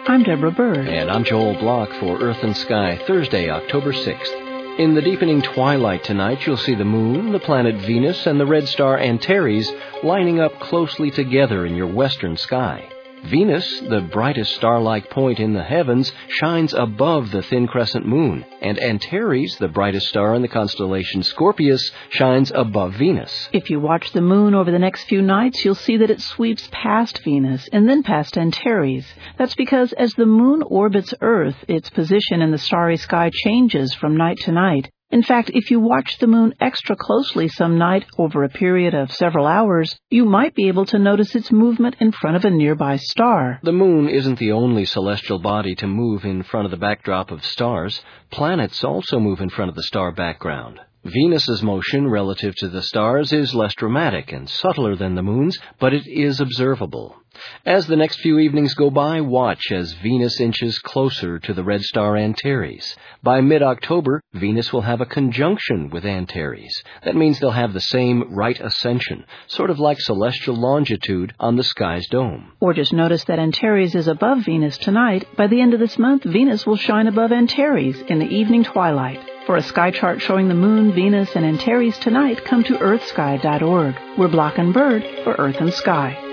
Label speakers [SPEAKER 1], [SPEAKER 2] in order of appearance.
[SPEAKER 1] I'm Deborah Bird.
[SPEAKER 2] And I'm Joel Block for Earth and Sky, Thursday, October 6th. In the deepening twilight tonight, you'll see the moon, the planet Venus, and the red star Antares lining up closely together in your western sky. Venus, the brightest star-like point in the heavens, shines above the thin crescent moon, and Antares, the brightest star in the constellation Scorpius, shines above Venus.
[SPEAKER 1] If you watch the moon over the next few nights, you'll see that it sweeps past Venus and then past Antares. That's because as the moon orbits Earth, its position in the starry sky changes from night to night. In fact, if you watch the moon extra closely some night over a period of several hours, you might be able to notice its movement in front of a nearby star.
[SPEAKER 2] The moon isn't the only celestial body to move in front of the backdrop of stars. Planets also move in front of the star background. Venus's motion relative to the stars is less dramatic and subtler than the moon's, but it is observable. As the next few evenings go by, watch as Venus inches closer to the red star Antares. By mid-October, Venus will have a conjunction with Antares. That means they'll have the same right ascension, sort of like celestial longitude on the sky's dome.
[SPEAKER 1] Or just notice that Antares is above Venus tonight. By the end of this month, Venus will shine above Antares in the evening twilight. For a sky chart showing the moon, Venus, and Antares tonight, come to earthsky.org. We're Block and Bird for Earth and Sky.